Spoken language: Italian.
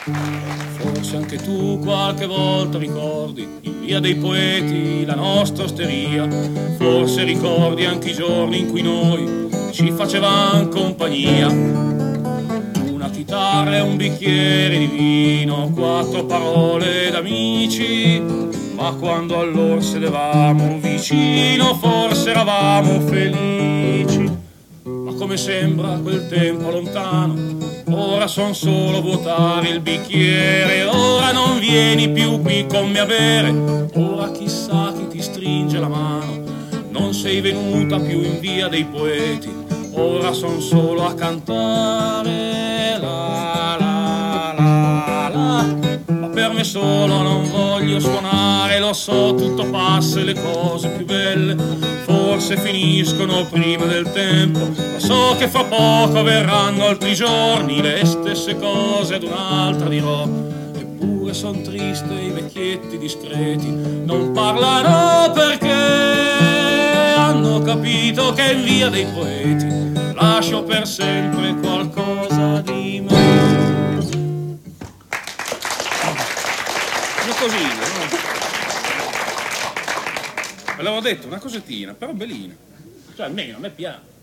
Forse anche tu qualche volta ricordi in via dei poeti la nostra osteria. Forse ricordi anche i giorni in cui noi ci facevamo compagnia. Una chitarra e un bicchiere di vino, quattro parole d'amici. Ma quando allora sedevamo vicino forse eravamo felici. Ma come sembra quel tempo lontano, ora son solo vuotare il bicchiere. Ora non vieni più qui con me a bere, ora chissà chi ti stringe la mano. Non sei venuta più in via dei poeti, ora son solo a cantare la la la la. Ma per me solo non voglio suonare, lo so tutto passa e le cose più belle forse finiscono prima del tempo. Lo so che fra poco verranno altri giorni, le stesse cose ad un'altra dirò. Eppure son triste, i vecchietti discreti non parlano perché hanno capito che in via dei poeti lascio per sempre qualcosa di me. Una cosina, no? Ve l'avevo detto, una cosettina, però bellina. Cioè almeno a me piace.